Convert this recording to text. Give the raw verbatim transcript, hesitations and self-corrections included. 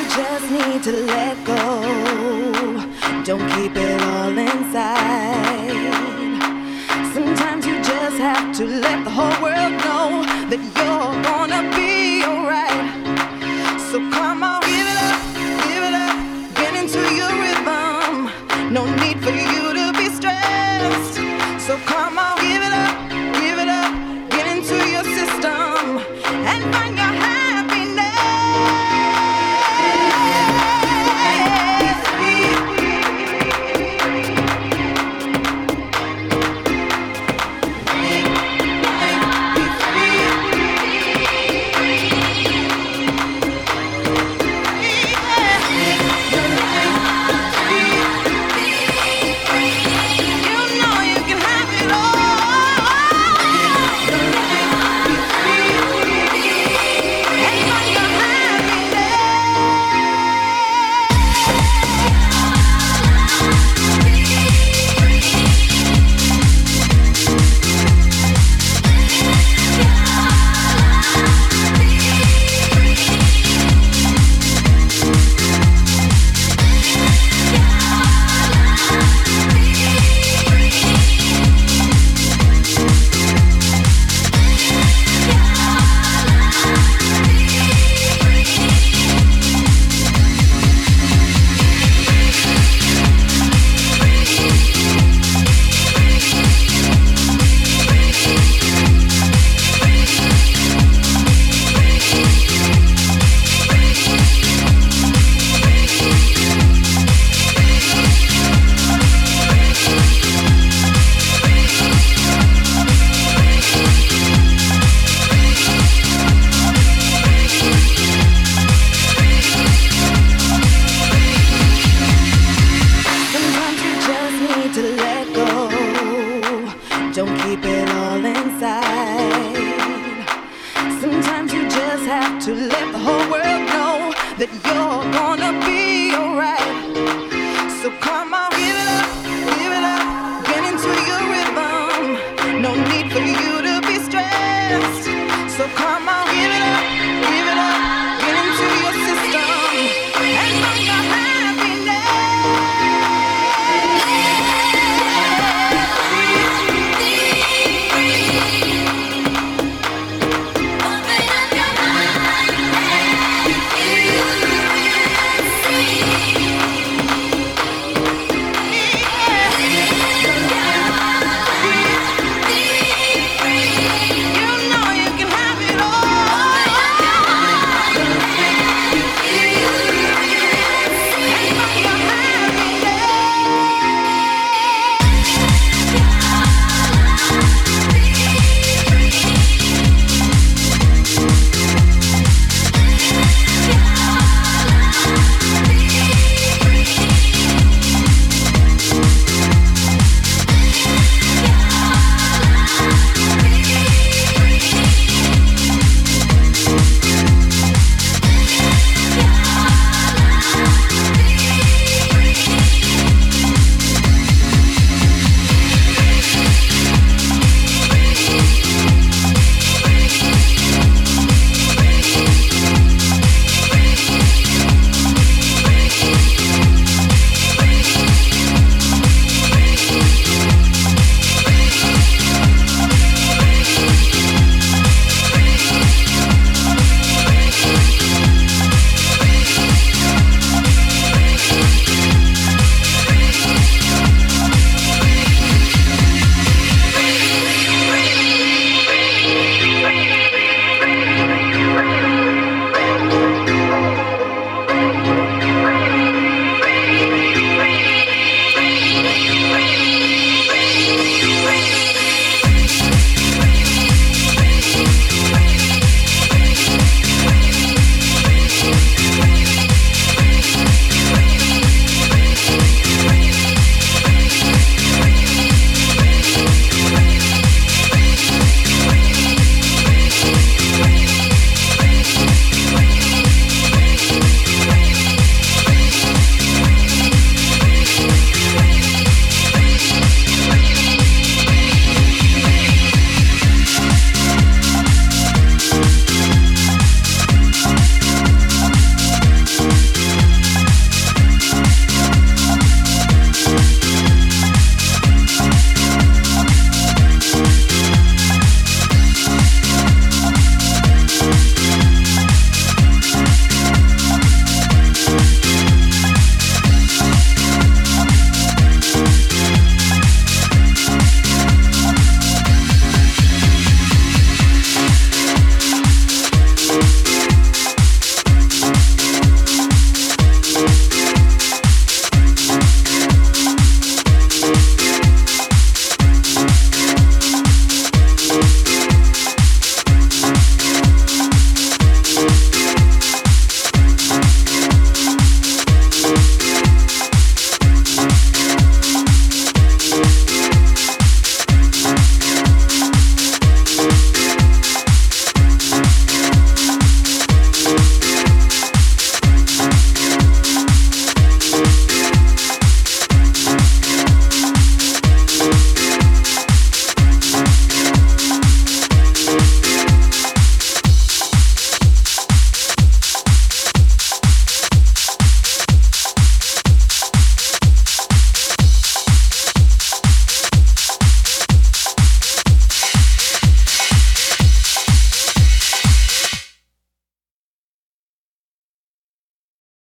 just need to let go. Don't keep it all inside. Sometimes you just have to let the whole world know that you're gonna be alright. So come on, give it up, give it up, get into your rhythm. No need for you to be stressed. So come on, give it up, give it up, get into your system and find your happiness. To let go, don't keep it all inside. Sometimes you just have to let the whole world know that you're gonna be